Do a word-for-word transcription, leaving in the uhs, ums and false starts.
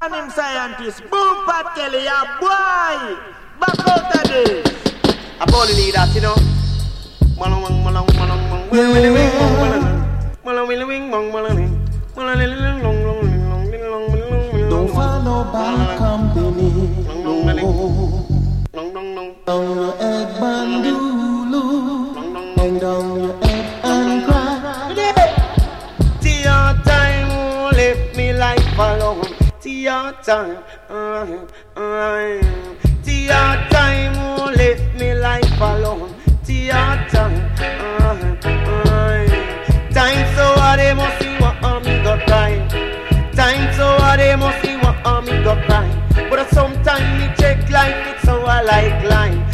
him scientist, Boom Pat Kelly, a boy. Back out of this. I probably need that, you know. Malong, malong, malong, malong, willy wing, malong, malong, willy wing, malong, malong, malong, long, long, long, long, long. Don't follow bad company. Long, long, long, long, long. Down your head, bandulu. Hang down your head and cry. Till your time won't let me life alone. Till your time, uh, uh, till your time won't let me life alone. Till your time, uh, uh, time so hard they must see what uh, me got crying. Time so hard they must see what uh, me got crying. But sometimes me check life, it's so I like line.